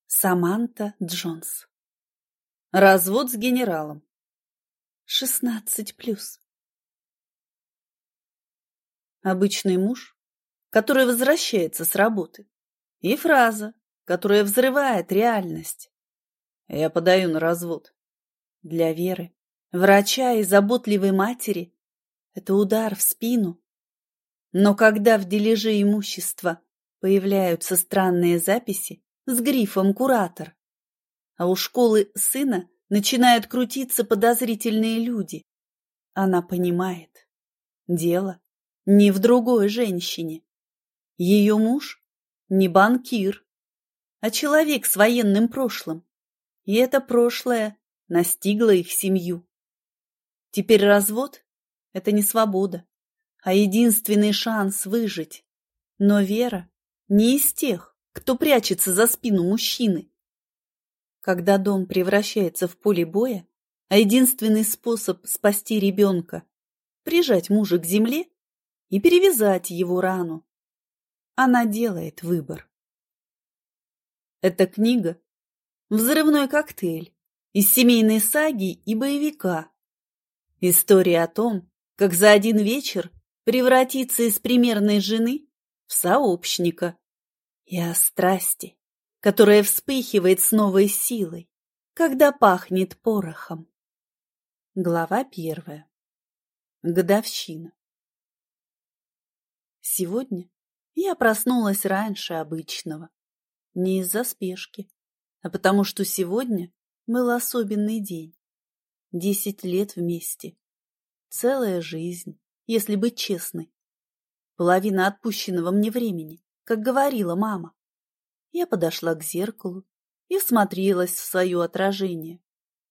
Саманта Джонс. Развод с генералом. 16+. Обычный муж, который возвращается с работы. И фраза, которая взрывает реальность. Я подаю на развод. Для Веры, врача и заботливой матери, это удар в спину. Но когда в дележе имущества появляются странные записи с грифом «Куратор», а у школы сына начинают крутиться подозрительные люди, она понимает, дело не в другой женщине. Ее муж не банкир, а человек с военным прошлым, и это прошлое настигло их семью. Теперь развод – это не свобода, а единственный шанс выжить. Но Вера не из тех, кто прячется за спину мужчины. Когда дом превращается в поле боя, а единственный способ спасти ребенка – прижать мужа к земле и перевязать его рану, она делает выбор. Эта книга – взрывной коктейль из семейной саги и боевика. История о том, как за один вечер превратиться из примерной жены в сообщника, и о страсти, которая вспыхивает с новой силой, когда пахнет порохом. Глава 1. Годовщина. Сегодня я проснулась раньше обычного. Не из-за спешки, а потому что сегодня был особенный день. 10 лет вместе. Целая жизнь, если быть честной. Половина отпущенного мне времени, как говорила мама. Я подошла к зеркалу и всмотрелась в свое отражение.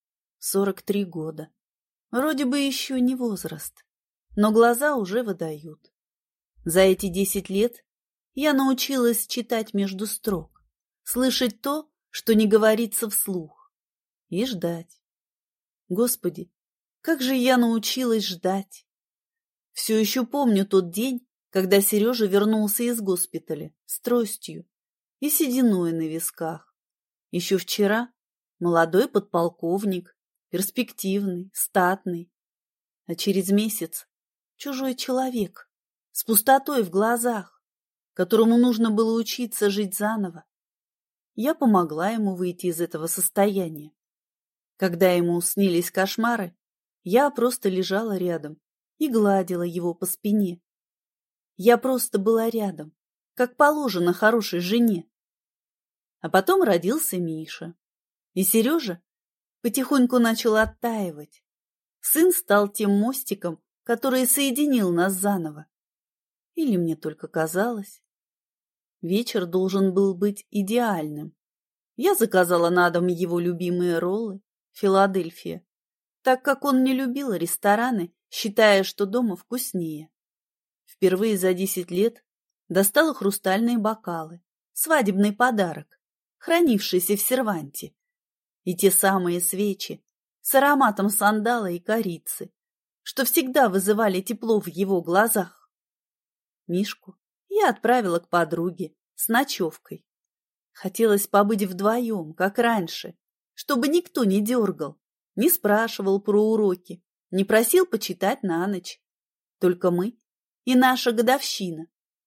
43 года. Вроде бы еще не возраст, но глаза уже выдают. За эти 10 лет я научилась читать между строк, слышать то, что не говорится вслух, и ждать. Господи, как же я научилась ждать! Все еще помню тот день, когда Сережа вернулся из госпиталя с тростью и сединой на висках. Еще вчера молодой подполковник, перспективный, статный, а через месяц чужой человек с пустотой в глазах, которому нужно было учиться жить заново. Я помогла ему выйти из этого состояния. Когда ему снились кошмары, я просто лежала рядом и гладила его по спине. Я просто была рядом, как положено хорошей жене. А потом родился Миша, и Сережа потихоньку начал оттаивать. Сын стал тем мостиком, который соединил нас заново. Или мне только казалось? Вечер должен был быть идеальным. Я заказала на дом его любимые роллы, Филадельфия, так как он не любил рестораны, считая, что дома вкуснее. Впервые за 10 лет достала хрустальные бокалы, свадебный подарок, хранившийся в серванте, и те самые свечи с ароматом сандала и корицы, что всегда вызывали тепло в его глазах. Мишку я отправила к подруге с ночевкой. Хотелось побыть вдвоем, как раньше, чтобы никто не дергал, не спрашивал про уроки, не просил почитать на ночь. Только мы и наша годовщина.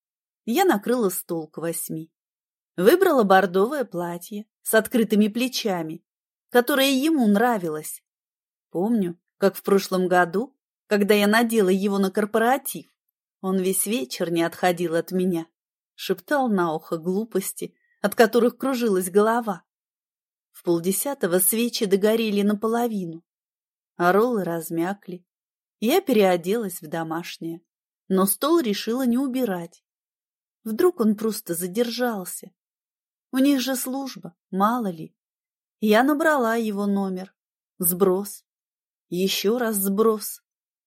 Я накрыла стол к 8. Выбрала бордовое платье с открытыми плечами, которое ему нравилось. Помню, как в прошлом году, когда я надела его на корпоратив, он весь вечер не отходил от меня, шептал на ухо глупости, от которых кружилась голова. В 9:30 свечи догорели наполовину, а роллы размякли. Я переоделась в домашнее, но стол решила не убирать. Вдруг он просто задержался. У них же служба, мало ли. Я набрала его номер. Сброс. Еще раз сброс.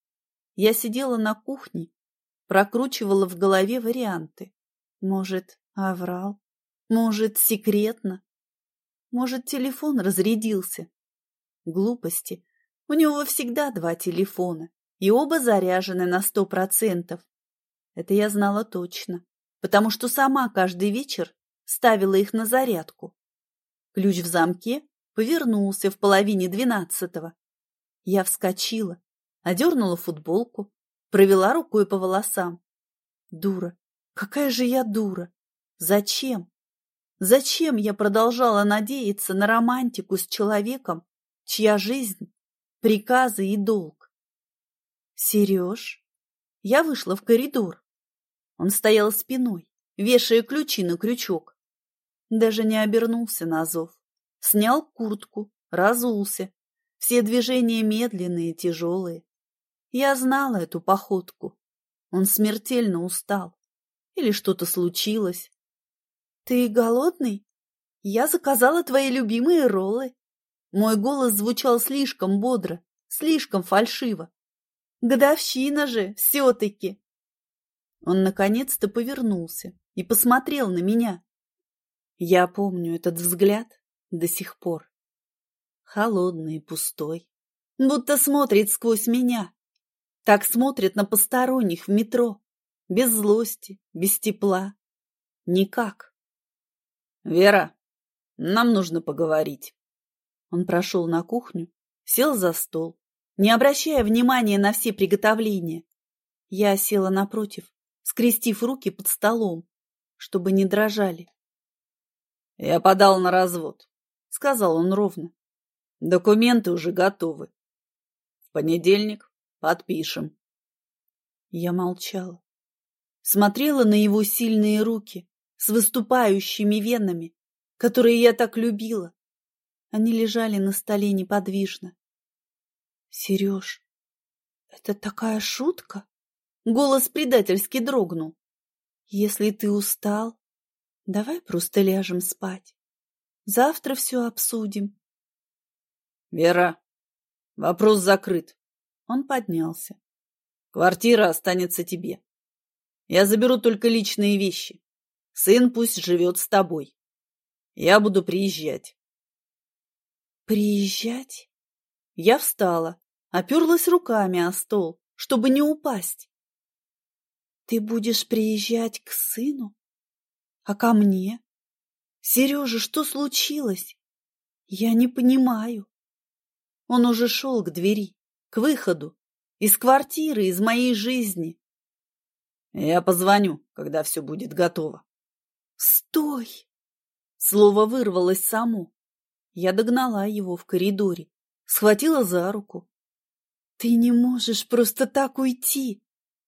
Я сидела на кухне, прокручивала в голове варианты. Может, оврал? Может, секретно? Может, телефон разрядился? Глупости. У него всегда 2 телефона, и оба заряжены на 100%. Это я знала точно, потому что сама каждый вечер ставила их на зарядку. Ключ в замке повернулся в половине 12. Я вскочила, одернула футболку, провела рукой по волосам. Дура! Какая же я дура! Зачем? Зачем я продолжала надеяться на романтику с человеком, чья жизнь — приказы и долг? Сереж? Я вышла в коридор. Он стоял спиной, вешая ключи на крючок. Даже не обернулся на зов. Снял куртку, разулся. Все движения медленные, тяжелые. Я знала эту походку. Он смертельно устал. Или что-то случилось. «Ты голодный? Я заказала твои любимые роллы». Мой голос звучал слишком бодро, слишком фальшиво. Годовщина же все-таки. Он наконец-то повернулся и посмотрел на меня. Я помню этот взгляд до сих пор. Холодный, пустой. Будто смотрит сквозь меня. Так смотрят на посторонних в метро. Без злости, без тепла. Никак. «Вера, нам нужно поговорить». Он прошел на кухню, сел за стол, не обращая внимания на все приготовления. Я села напротив, скрестив руки под столом, чтобы не дрожали. «Я подал на развод», — сказал он ровно. «Документы уже готовы. В понедельник подпишем». Я молчала. Смотрела на его сильные руки с выступающими венами, которые я так любила. Они лежали на столе неподвижно. «Сереж, это такая шутка?» Голос предательски дрогнул. «Если ты устал, давай просто ляжем спать. Завтра все обсудим». «Вера, вопрос закрыт». Он поднялся. «Квартира останется тебе. Я заберу только личные вещи. Сын пусть живет с тобой. Я буду приезжать». «Приезжать?» Я встала, оперлась руками о стол, чтобы не упасть. «Ты будешь приезжать к сыну? А ко мне? Сережа, что случилось? Я не понимаю». Он уже шел к двери, к выходу, из квартиры, из моей жизни. «Я позвоню, когда все будет готово». «Стой!» Слово вырвалось само. Я догнала его в коридоре, схватила за руку. «Ты не можешь просто так уйти.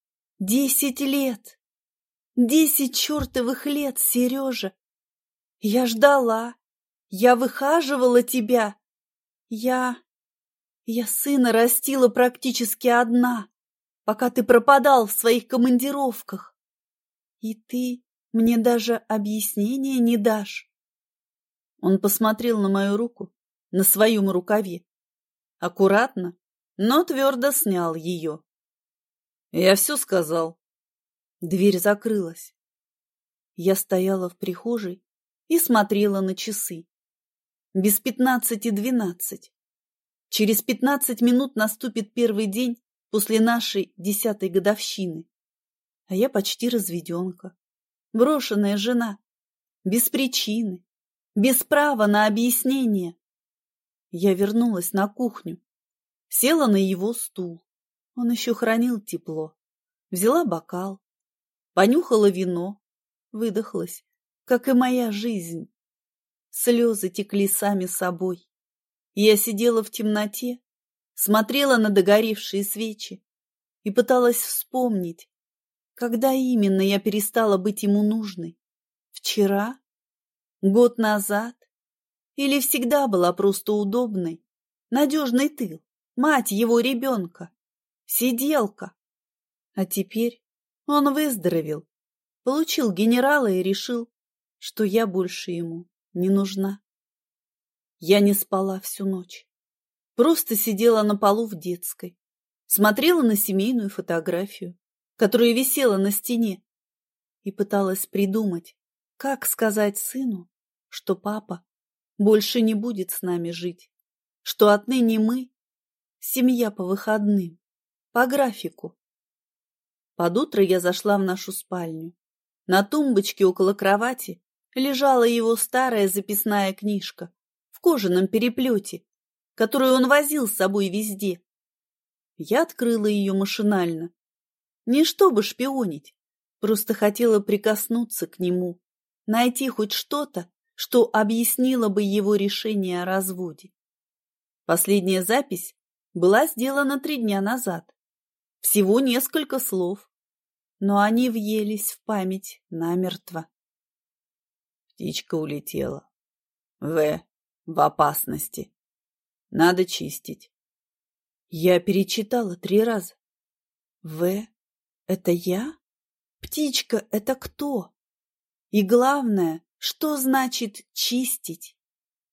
10 лет! 10 чертовых лет, Сережа! Я ждала, я выхаживала тебя. Я сына растила практически одна, пока ты пропадал в своих командировках. И ты мне даже объяснения не дашь». Он посмотрел на мою руку, на своем рукаве. Аккуратно, но твердо снял ее. «Я все сказал». Дверь закрылась. Я стояла в прихожей и смотрела на часы. Без 15:12. Через 15 минут наступит первый день после нашей 10-й годовщины. А я почти разведенка, брошенная жена, без причины, без права на объяснение. Я вернулась на кухню, села на его стул. Он еще хранил тепло. Взяла бокал, понюхала вино, выдохлась, как и моя жизнь. Слезы текли сами собой. Я сидела в темноте, смотрела на догоревшие свечи и пыталась вспомнить, когда именно я перестала быть ему нужной. Вчера? Год назад? Или всегда была просто удобной, надежный тыл, мать его ребенка, сиделка? А теперь он выздоровел, получил генерала и решил, что я больше ему не нужна. Я не спала всю ночь, просто сидела на полу в детской, смотрела на семейную фотографию, которая висела на стене, и пыталась придумать, как сказать сыну, что папа больше не будет с нами жить, что отныне мы — семья по выходным, по графику. Под утро я зашла в нашу спальню. На тумбочке около кровати лежала его старая записная книжка, в кожаном переплете, которую он возил с собой везде. Я открыла ее машинально. Не чтобы шпионить, просто хотела прикоснуться к нему, найти хоть что-то, что объяснило бы его решение о разводе. Последняя запись была сделана 3 дня назад. Всего несколько слов, но они въелись в память намертво. Птичка улетела. В опасности. Надо чистить. Я перечитала 3 раза. Это я? Птичка — это кто? И главное, что значит чистить?